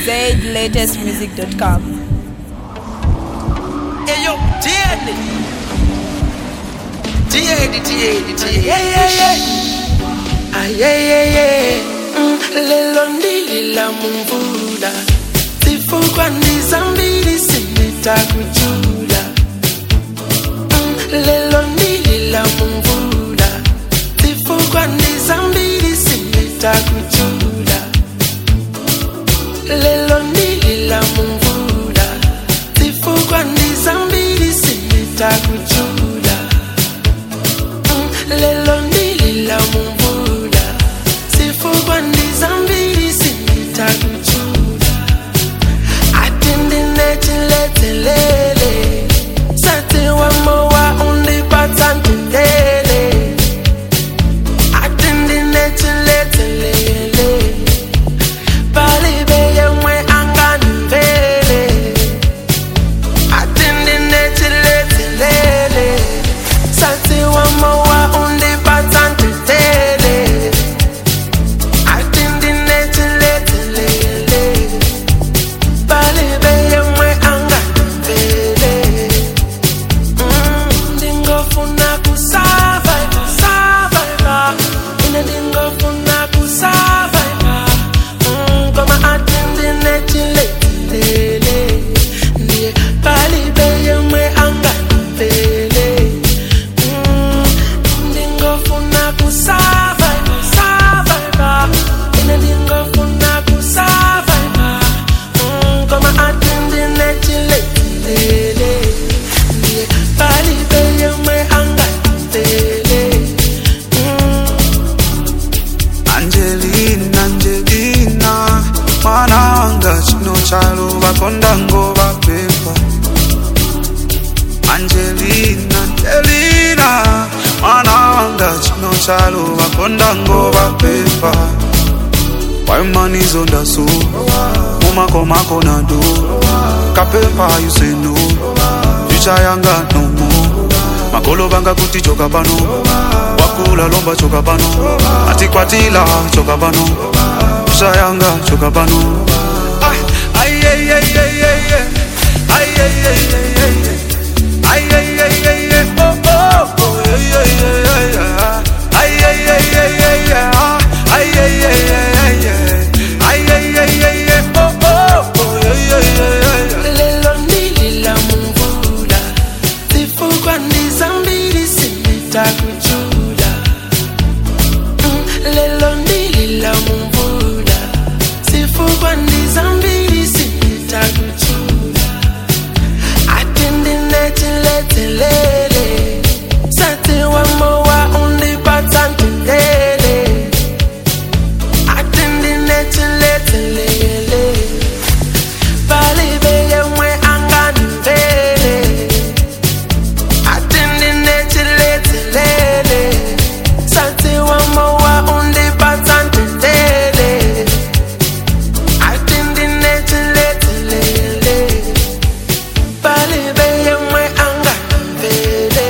ZLatestmusic.com. Hey yo, Tiedi. Lelo ndilila mumvula zifukwa ndizambili sinitakujula. Lelo ndilila mumvula zifukwa ndizambili sinitakujula. Lelo ndilila mumvula zifukwa ndizambili sinitakujula. Lelo ndilila mumvula zifukwa ndizambili sinitakujula. Atindi netiletelele sati wamowa undipata ntendele. Atindi netiletelele palibe yemwe anganivele. Atindi netiletelele sati wamowa undipata ntendele. Atindi netiletelele palibe yemwe anganivele. Ndingofuna kusurvive, survive. Ine ndingofuna kusurvive. Koma atindi netiletelele ndiye palibe yemwe anganivele. Ndingofuna kusurvive, survive. Ine ndingofuna kusurvive. Koma atindi netiletelele ndiye palibe yemwe anganivele. Angelina, Angelina, mwana wanga chino chalo bakondango bapepa. Angelina, Angelina, mwana wanga chino chalo bakondango bapepa. Why money's on the soul? Mako na do. Kapepa you say no. Future yanga no more. Makolo banga kuti choka pano. Wakula lomba choka pano. Atikwatila choka pano. Future yanga choka pano. Ay ay ay ay ay ay. Ay ay ay ay ay. Ay ay ay ay ay. Oh oh oh. Ay ay ay ay ay. Ay ay ay ay ay. Ay ay ay ay ay. Ay ay ay ay ay. Oh oh oh. Ay ay ay ay. Lelo ndilila mumvula zifukwa ndizambili sinitakujula. Lelo ndilila mumvula zifukwa ndizambili sinitakujula. Atindi netiletelele sati wamowa undipata ntendele. Atindi netiletelele palibe yemwe anganivele. Atindi netiletelele sati wamowa undipata ntendele. Atindi netiletelele palibe yemwe anganivele.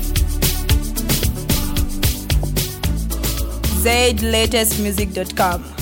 ZLatestmusic.com.